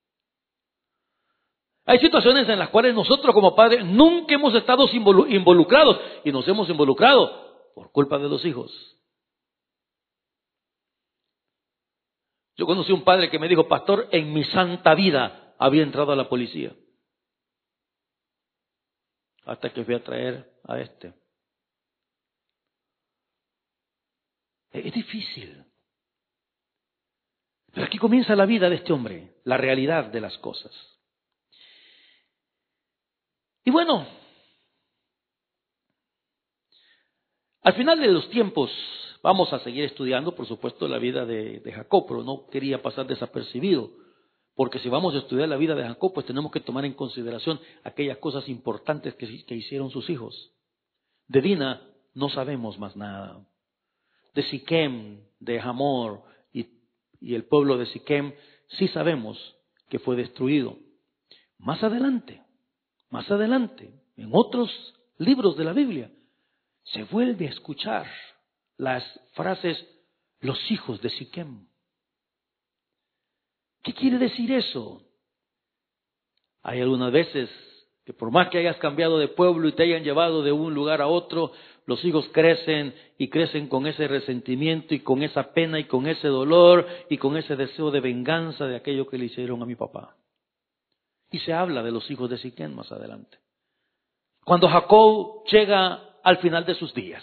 Hay situaciones en las cuales nosotros como padres nunca hemos estado involucrados y nos hemos involucrado por culpa de los hijos. Yo conocí un padre que me dijo, pastor, en mi santa vida había entrado a la policía. Hasta que fui a traer a este. Es difícil. Pero aquí comienza la vida de este hombre, la realidad de las cosas. Y bueno, al final de los tiempos vamos a seguir estudiando, por supuesto, la vida de Jacob, pero no quería pasar desapercibido, porque si vamos a estudiar la vida de Jacob, pues tenemos que tomar en consideración aquellas cosas importantes que hicieron sus hijos. De Dina no sabemos más nada. De Siquem, de Hamor y el pueblo de Siquem, sí sabemos que fue destruido. Más adelante, en otros libros de la Biblia, se vuelve a escuchar las frases, los hijos de Siquem. ¿Qué quiere decir eso? Hay algunas veces que por más que hayas cambiado de pueblo y te hayan llevado de un lugar a otro, los hijos crecen y crecen con ese resentimiento y con esa pena y con ese dolor y con ese deseo de venganza de aquello que le hicieron a mi papá. Y se habla de los hijos de Siquem más adelante. Cuando Jacob llega al final de sus días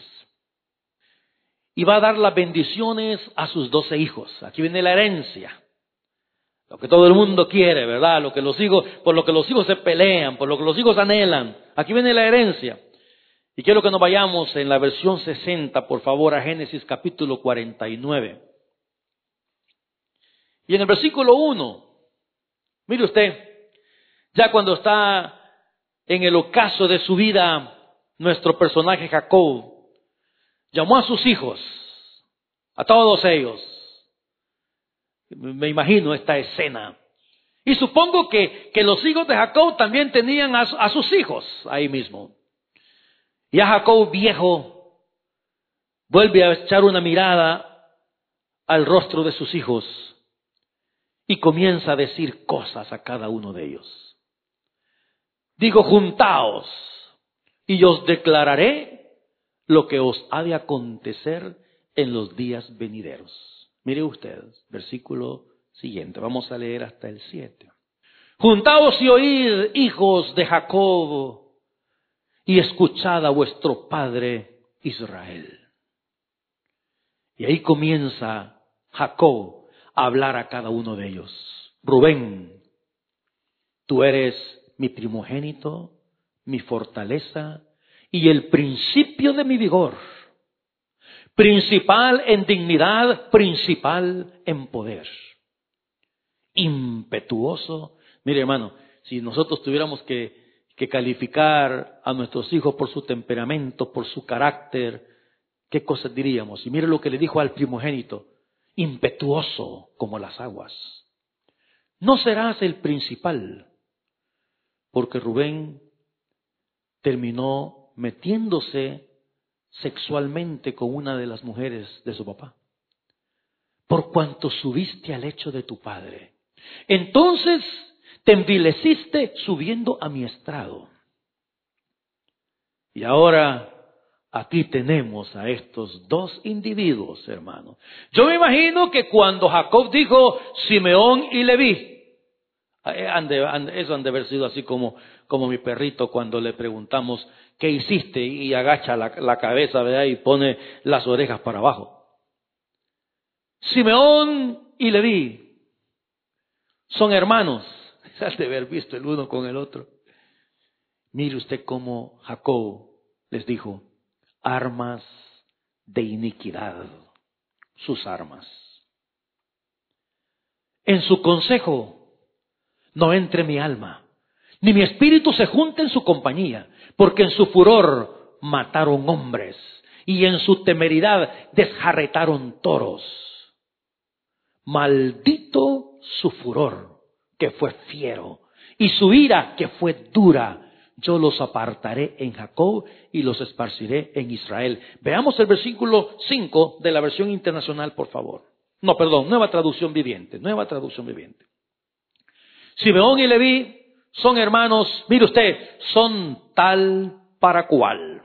y va a dar las bendiciones a sus 12 hijos. Aquí viene la herencia. Lo que todo el mundo quiere, ¿verdad? Por lo que los hijos se pelean, por lo que los hijos anhelan. Aquí viene la herencia. Y quiero que nos vayamos en la versión 60, por favor, a Génesis capítulo 49. Y en el versículo 1, mire usted, ya cuando está en el ocaso de su vida, nuestro personaje Jacob llamó a sus hijos, a todos ellos. Me imagino esta escena. Y supongo que los hijos de Jacob también tenían a sus hijos ahí mismo. Ya Jacob viejo vuelve a echar una mirada al rostro de sus hijos y comienza a decir cosas a cada uno de ellos. Digo, juntaos y yo os declararé lo que os ha de acontecer en los días venideros. Mire usted, versículo siguiente, vamos a leer hasta el 7. Juntaos y oíd, hijos de Jacob, y escuchad a vuestro padre Israel. Y ahí comienza Jacob a hablar a cada uno de ellos. Rubén, tú eres mi primogénito, mi fortaleza y el principio de mi vigor. principal en dignidad, principal en poder, impetuoso. Mire, hermano, si nosotros tuviéramos que calificar a nuestros hijos por su temperamento, por su carácter, ¿qué cosas diríamos? Y mire lo que le dijo al primogénito: impetuoso como las aguas. No serás el principal, porque Rubén terminó metiéndose sexualmente con una de las mujeres de su papá, por cuanto subiste al lecho de tu padre. Entonces te envileciste subiendo a mi estrado. Y ahora aquí tenemos a estos dos individuos, hermanos. Yo me imagino que cuando Jacob dijo Simeón y Leví, eso han de haber sido así como mi perrito cuando le preguntamos ¿qué hiciste? Y agacha la cabeza, ¿verdad? Y pone las orejas para abajo. Simeón y Leví son hermanos. Se han de haber visto el uno con el otro. Mire usted cómo Jacob les dijo: armas de iniquidad, sus armas. En su consejo no entre mi alma, ni mi espíritu se junte en su compañía, porque en su furor mataron hombres, y en su temeridad desjarretaron toros. Maldito su furor, que fue fiero, y su ira, que fue dura. Yo los apartaré en Jacob y los esparciré en Israel. Veamos el versículo 5 de la versión internacional, por favor. No, perdón, Nueva Traducción Viviente. Simeón y Leví son hermanos, mire usted, son tal para cual.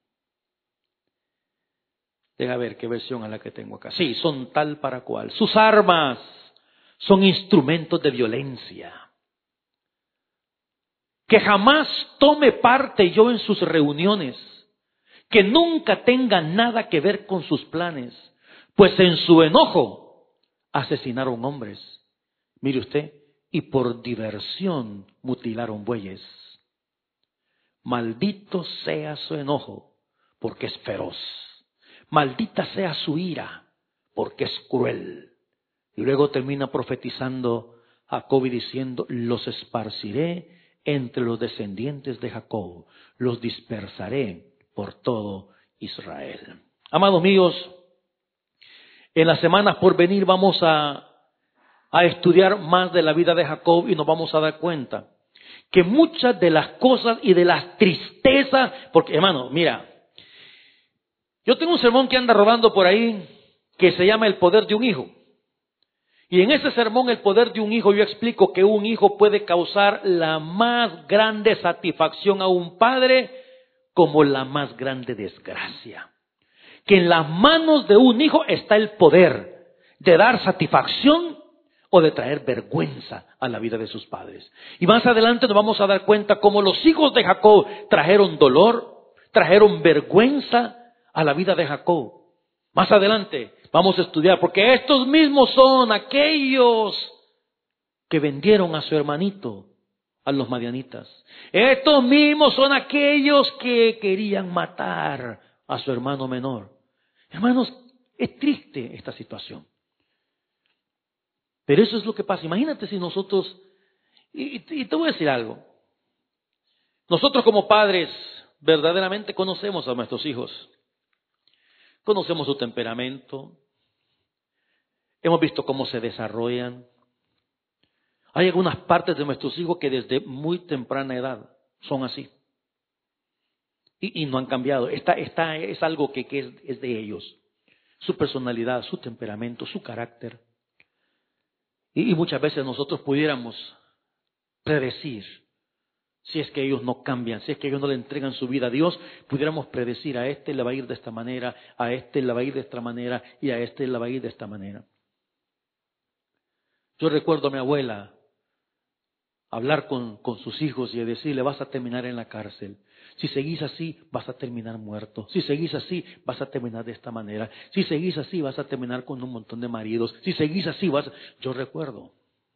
Deja ver qué versión es la que tengo acá. Sí, son tal para cual. Sus armas son instrumentos de violencia. Que jamás tome parte yo en sus reuniones. Que nunca tenga nada que ver con sus planes. Pues en su enojo asesinaron hombres. Mire usted, y por diversión mutilaron bueyes. Maldito sea su enojo, porque es feroz. Maldita sea su ira, porque es cruel. Y luego termina profetizando Jacob y diciendo: los esparciré entre los descendientes de Jacob, los dispersaré por todo Israel. Amados míos, en las semanas por venir vamos a estudiar más de la vida de Jacob y nos vamos a dar cuenta que muchas de las cosas y de las tristezas, porque hermano, mira, yo tengo un sermón que anda rodando por ahí que se llama El poder de un hijo. Y en ese sermón, El poder de un hijo, yo explico que un hijo puede causar la más grande satisfacción a un padre como la más grande desgracia. Que en las manos de un hijo está el poder de dar satisfacción o de traer vergüenza a la vida de sus padres. Y más adelante nos vamos a dar cuenta cómo los hijos de Jacob trajeron dolor, trajeron vergüenza a la vida de Jacob. Más adelante vamos a estudiar, porque estos mismos son aquellos que vendieron a su hermanito a los madianitas. Estos mismos son aquellos que querían matar a su hermano menor. Hermanos, es triste esta situación. Pero eso es lo que pasa. Imagínate si nosotros, y te voy a decir algo, nosotros como padres verdaderamente conocemos a nuestros hijos. Conocemos su temperamento. Hemos visto cómo se desarrollan. Hay algunas partes de nuestros hijos que desde muy temprana edad son así. Y no han cambiado. Es algo que es de ellos. Su personalidad, su temperamento, su carácter. Y muchas veces nosotros pudiéramos predecir, si es que ellos no cambian, si es que ellos no le entregan su vida a Dios, pudiéramos predecir: a este le va a ir de esta manera, a este le va a ir de esta manera y a este le va a ir de esta manera. Yo recuerdo a mi abuela hablar con sus hijos y decirle: vas a terminar en la cárcel. Si seguís así, vas a terminar muerto. Si seguís así, vas a terminar de esta manera. Si seguís así, vas a terminar con un montón de maridos. Si seguís así, Yo recuerdo.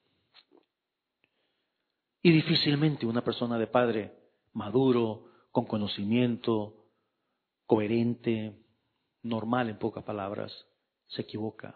Y difícilmente una persona de padre maduro, con conocimiento, coherente, normal, en pocas palabras, se equivoca.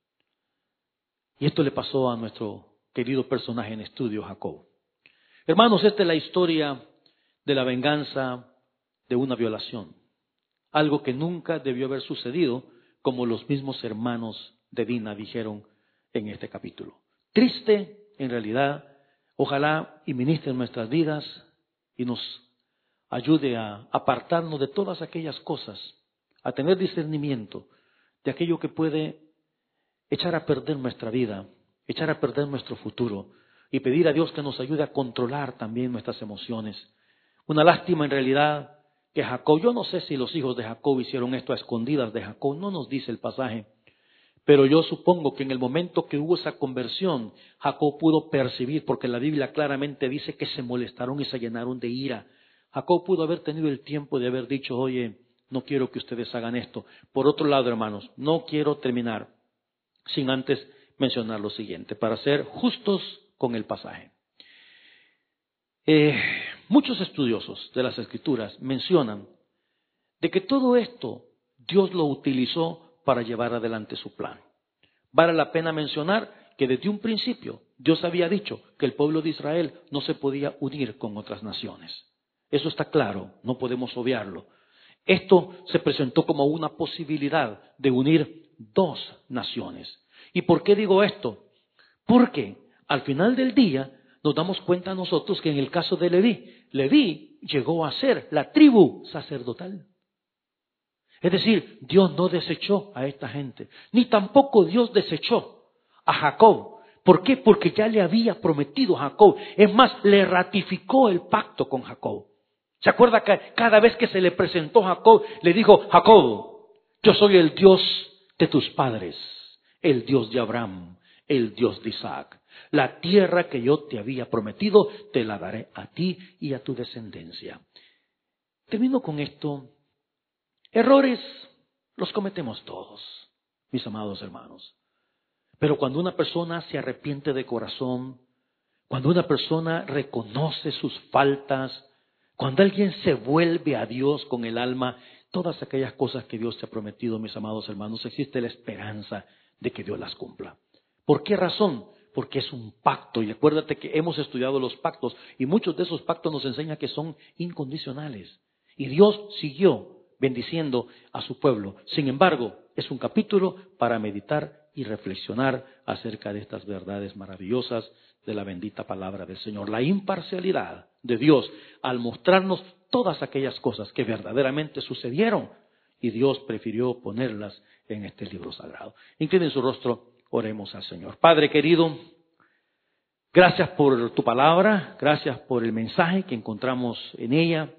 Y esto le pasó a nuestro querido personaje en estudio, Jacob. Hermanos, esta es la historia de la venganza de una violación. Algo que nunca debió haber sucedido, como los mismos hermanos de Dina dijeron en este capítulo. Triste, en realidad, ojalá y ministre en nuestras vidas y nos ayude a apartarnos de todas aquellas cosas, a tener discernimiento de aquello que puede echar a perder nuestra vida, echar a perder nuestro futuro y pedir a Dios que nos ayude a controlar también nuestras emociones. Una lástima en realidad que Jacob, yo no sé si los hijos de Jacob hicieron esto a escondidas de Jacob, no nos dice el pasaje, pero yo supongo que en el momento que hubo esa conversión, Jacob pudo percibir, porque la Biblia claramente dice que se molestaron y se llenaron de ira. Jacob pudo haber tenido el tiempo de haber dicho, oye, no quiero que ustedes hagan esto. Por otro lado, hermanos, no quiero terminar sin antes mencionar lo siguiente, para ser justos con el pasaje. Muchos estudiosos de las Escrituras mencionan de que todo esto Dios lo utilizó para llevar adelante su plan. Vale la pena mencionar que desde un principio Dios había dicho que el pueblo de Israel no se podía unir con otras naciones. Eso está claro, no podemos obviarlo. Esto se presentó como una posibilidad de unir dos naciones. ¿Y por qué digo esto? Porque al final del día nos damos cuenta nosotros que en el caso de Leví llegó a ser la tribu sacerdotal. Es decir, Dios no desechó a esta gente, ni tampoco Dios desechó a Jacob. ¿Por qué? Porque ya le había prometido a Jacob. Es más, le ratificó el pacto con Jacob. ¿Se acuerda que cada vez que se le presentó a Jacob, le dijo, Jacob, yo soy el Dios de tus padres, el Dios de Abraham, el Dios de Isaac. La tierra que yo te había prometido, te la daré a ti y a tu descendencia. Termino con esto. Errores los cometemos todos, mis amados hermanos. Pero cuando una persona se arrepiente de corazón, cuando una persona reconoce sus faltas, cuando alguien se vuelve a Dios con el alma, todas aquellas cosas que Dios te ha prometido, mis amados hermanos, existe la esperanza de que Dios las cumpla. ¿Por qué razón? Porque es un pacto. Y acuérdate que hemos estudiado los pactos y muchos de esos pactos nos enseñan que son incondicionales. Y Dios siguió bendiciendo a su pueblo. Sin embargo, es un capítulo para meditar y reflexionar acerca de estas verdades maravillosas de la bendita palabra del Señor. La imparcialidad de Dios al mostrarnos todas aquellas cosas que verdaderamente sucedieron y Dios prefirió ponerlas en este libro sagrado. Inclinen su rostro, oremos al Señor. Padre querido, gracias por tu palabra, gracias por el mensaje que encontramos en ella.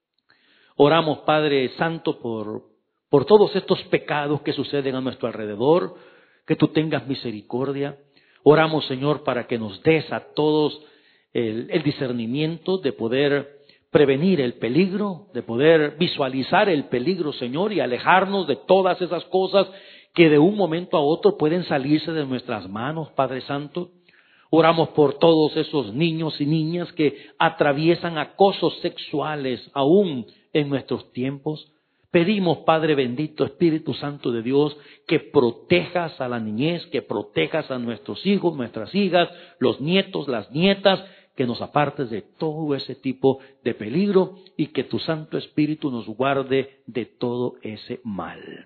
Oramos, Padre Santo, por todos estos pecados que suceden a nuestro alrededor, que tú tengas misericordia. Oramos, Señor, para que nos des a todos el discernimiento de poder prevenir el peligro, de poder visualizar el peligro, Señor, y alejarnos de todas esas cosas que de un momento a otro pueden salirse de nuestras manos, Padre Santo. Oramos por todos esos niños y niñas que atraviesan acosos sexuales aún en nuestros tiempos. Pedimos, Padre bendito, Espíritu Santo de Dios, que protejas a la niñez, que protejas a nuestros hijos, nuestras hijas, los nietos, las nietas, que nos apartes de todo ese tipo de peligro y que tu Santo Espíritu nos guarde de todo ese mal.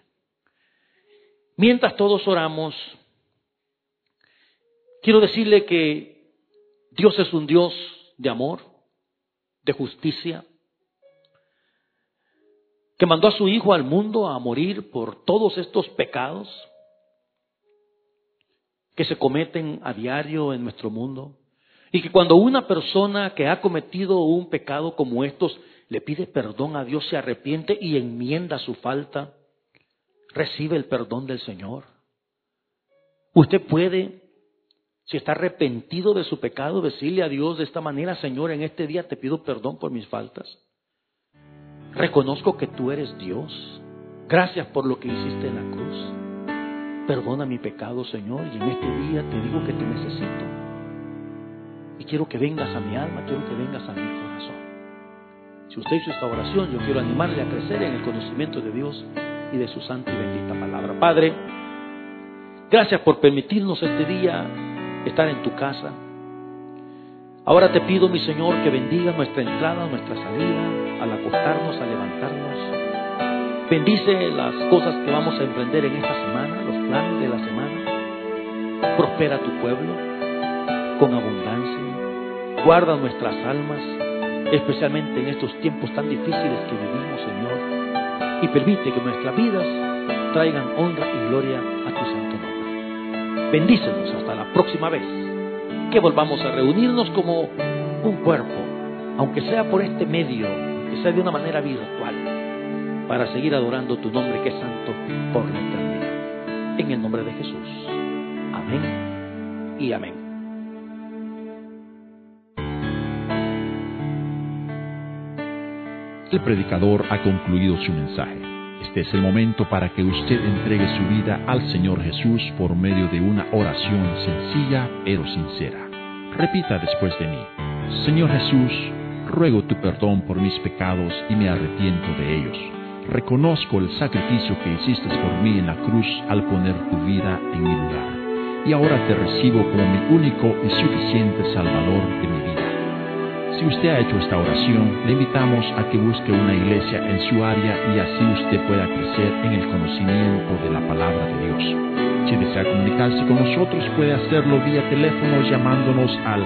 Mientras todos oramos, quiero decirle que Dios es un Dios de amor, de justicia, que mandó a su Hijo al mundo a morir por todos estos pecados que se cometen a diario en nuestro mundo. Y que cuando una persona que ha cometido un pecado como estos le pide perdón a Dios, se arrepiente y enmienda su falta, recibe el perdón del Señor. Usted puede, si está arrepentido de su pecado, decirle a Dios de esta manera: Señor, en este día te pido perdón por mis faltas. Reconozco que tú eres Dios. Gracias por lo que hiciste en la cruz. Perdona mi pecado, Señor, y en este día te digo que te necesito. Y quiero que vengas a mi alma, quiero que vengas a mi corazón. Si usted hizo esta oración, yo quiero animarle a crecer en el conocimiento de Dios y de su santa y bendita palabra. Padre, gracias por permitirnos este día estar en tu casa. Ahora te pido, mi Señor, que bendiga nuestra entrada, nuestra salida, al acostarnos, al levantarnos. Bendice las cosas que vamos a emprender en esta semana, los planes de la semana. Prospera tu pueblo con abundancia. Guarda nuestras almas, especialmente en estos tiempos tan difíciles que vivimos, Señor. Y permite que nuestras vidas traigan honra y gloria a tu santo nombre. Bendícenos hasta la próxima vez, que volvamos a reunirnos como un cuerpo, aunque sea por este medio, que sea de una manera virtual, para seguir adorando tu nombre que es santo por la eternidad. En el nombre de Jesús. Amén y amén. El predicador ha concluido su mensaje. Este es el momento para que usted entregue su vida al Señor Jesús por medio de una oración sencilla pero sincera. Repita después de mí: Señor Jesús, ruego tu perdón por mis pecados y me arrepiento de ellos. Reconozco el sacrificio que hiciste por mí en la cruz al poner tu vida en mi lugar. Y ahora te recibo como mi único y suficiente Salvador de mi vida. Si usted ha hecho esta oración, le invitamos a que busque una iglesia en su área y así usted pueda crecer en el conocimiento de la palabra de Dios. Si desea comunicarse con nosotros, puede hacerlo vía teléfono llamándonos al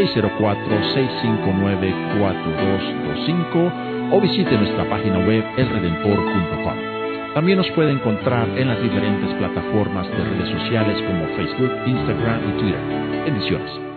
604-659-4225 o visite nuestra página web elredentor.com. También nos puede encontrar en las diferentes plataformas de redes sociales como Facebook, Instagram y Twitter. Bendiciones.